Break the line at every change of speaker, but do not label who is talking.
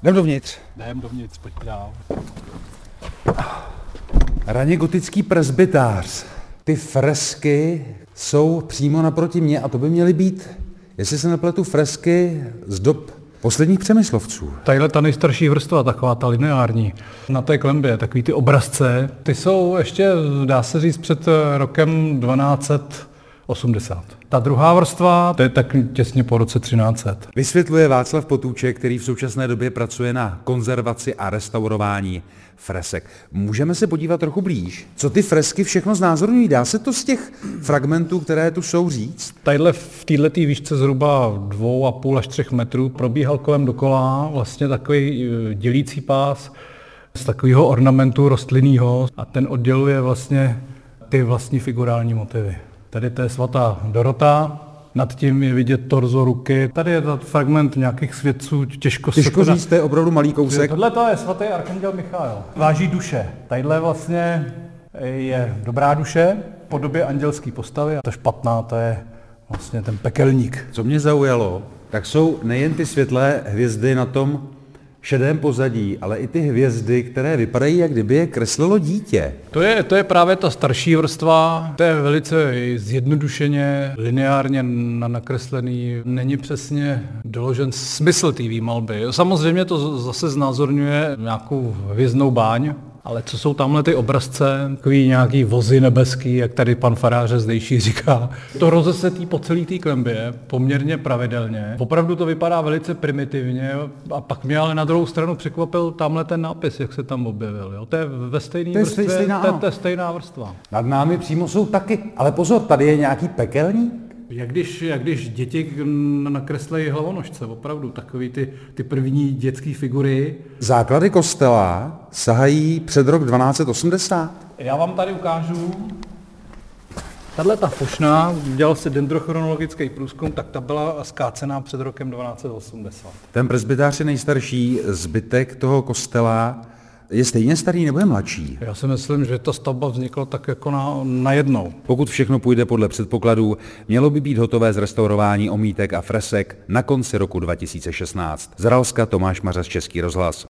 Jdem dovnitř.
Jdem dovnitř, pojď dál.
Raně gotický presbytář. Ty fresky jsou přímo naproti mně a to by měly být, jestli se nepletu, fresky z dob posledních Přemyslovců.
Tadyhle ta nejstarší vrstva, taková ta lineární, na té klenbě, takový ty obrazce, ty jsou ještě, dá se říct, před rokem 1280. Ta druhá vrstva, to je tak těsně po roce 1300.
Vysvětluje Václav Potůček, který v současné době pracuje na konzervaci a restaurování fresek. Můžeme se podívat trochu blíž, co ty fresky všechno znázorňují. Dá se to z těch fragmentů, které tu jsou, říct?
Tadyhle v této výšce zhruba 2,5 až 3 metrů probíhal kolem dokola vlastně takový dělící pás z takového ornamentu rostlinného a ten odděluje vlastně ty vlastní figurální motivy. Tady to je svatá Dorota, nad tím je vidět torzo ruky. Tady je ten fragment nějakých svědců, těžko
říct, to je opravdu malý kousek.
Tohle to je svatý archanděl Michael. Váží duše. Tadyhle vlastně je dobrá duše v podobě andělské postavy a ta špatná, to je vlastně ten pekelník.
Co mě zaujalo, tak jsou nejen ty světlé hvězdy na tom šedém pozadí, ale i ty hvězdy, které vypadají, jak kdyby je kreslilo dítě.
To je právě ta starší vrstva, to je velice zjednodušeně, lineárně nakreslený, není přesně doložen smysl té výmalby. Samozřejmě to zase znázorňuje nějakou hvězdnou báň, ale co jsou tamhle ty obrazce, takový nějaký vozy nebeský, jak tady pan faráře zdejší říká. To rozesetý po celé té klembě poměrně pravidelně. Opravdu to vypadá velice primitivně a pak mě ale na druhou stranu překvapil tamhle ten nápis, jak se tam objevil. Jo? To je ve stejné vrstvě, to je stejná vrstva.
Nad námi přímo jsou taky, ale pozor, tady je nějaký pekelník?
Jak když děti nakreslejí hlavonožce, opravdu, takový ty první dětské figury.
Základy kostela sahají před rok 1280.
Já vám tady ukážu. Tahle ta fošna, dělal se dendrochronologický průzkum, tak ta byla skácená před rokem 1280.
Ten presbytář je nejstarší, zbytek toho kostela je stejně starý nebo je mladší?
Já si myslím, že ta stavba vznikla tak jako na jednou.
Pokud všechno půjde podle předpokladů, mělo by být hotové zrestaurování omítek a fresek na konci roku 2016. Z Ralska Tomáš Mařas, Český rozhlas.